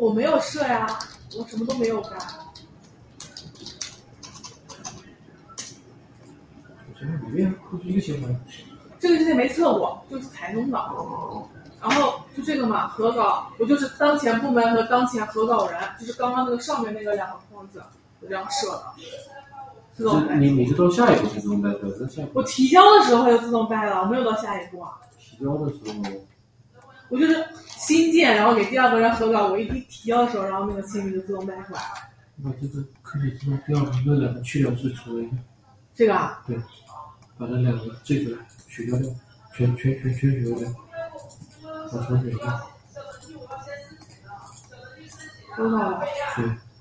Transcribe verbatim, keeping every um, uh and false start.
我没有设呀，我什么都没有干。 里面不是一个写法。 这个之前没测过，就是台中的。然后就这个嘛，核稿，我就是当前部门和当前核稿人，就是刚刚那个上面那个两个框子，就这样设的。自动带。 你你是到下一步才自动带出来的？下一步我提交的时候它就自动带了，我没有到下一步啊。 提交的时候， 我就是新建，然后给第二个人核稿，我一提交的时候，然后那个签名就自动带出来了。 那这个可以自动第二个那两个去掉是除了一个。 这个啊？ 对，把这两个这个取消掉，全全全全取消掉，把重选掉。 收到了。 对。